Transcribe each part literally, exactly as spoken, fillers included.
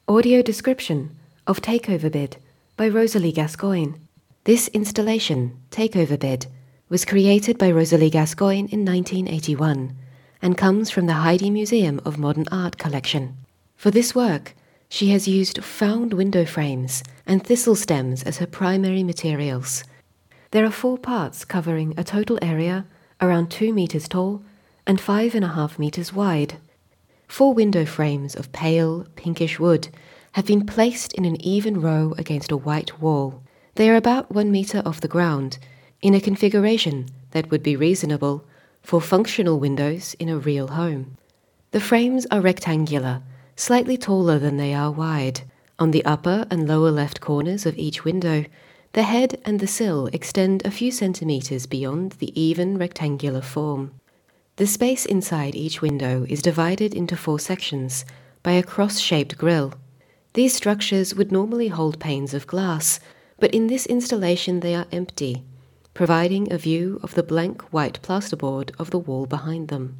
Audio description of Takeover Bid by Rosalie Gascoigne. This installation, Takeover Bid, was created by Rosalie Gascoigne in nineteen eighty-one and comes from the Heide Museum of Modern Art collection. For this work, she has used found window frames and thistle stems as her primary materials. There are four parts covering a total area around two meters tall and five and a half meters wide. Four window frames of pale, pinkish wood have been placed in an even row against a white wall. They are about one meter off the ground, in a configuration that would be reasonable for functional windows in a real home. The frames are rectangular, slightly taller than they are wide. On the upper and lower left corners of each window, the head and the sill extend a few centimeters beyond the even rectangular form. The space inside each window is divided into four sections by a cross-shaped grille. These structures would normally hold panes of glass, but in this installation they are empty, providing a view of the blank white plasterboard of the wall behind them.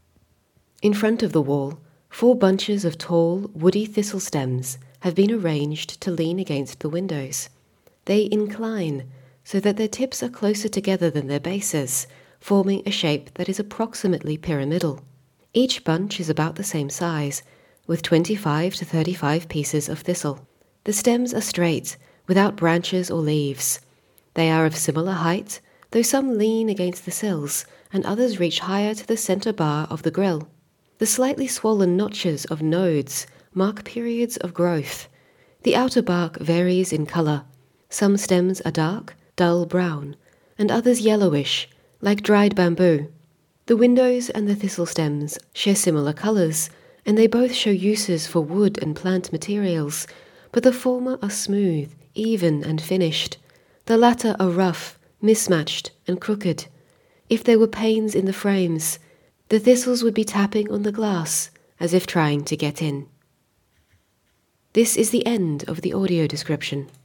In front of the wall, four bunches of tall, woody thistle stems have been arranged to lean against the windows. They incline so that their tips are closer together than their bases, forming a shape that is approximately pyramidal. Each bunch is about the same size, with twenty-five to thirty-five pieces of thistle. The stems are straight, without branches or leaves. They are of similar height, though some lean against the sills and others reach higher to the center bar of the grille. The slightly swollen notches of nodes mark periods of growth. The outer bark varies in color. Some stems are dark, dull brown, and others yellowish, like dried bamboo. The windows and the thistle stems share similar colors, and they both show uses for wood and plant materials, but the former are smooth, even, and finished. The latter are rough, mismatched, and crooked. If there were panes in the frames, the thistles would be tapping on the glass, as if trying to get in. This is the end of the audio description.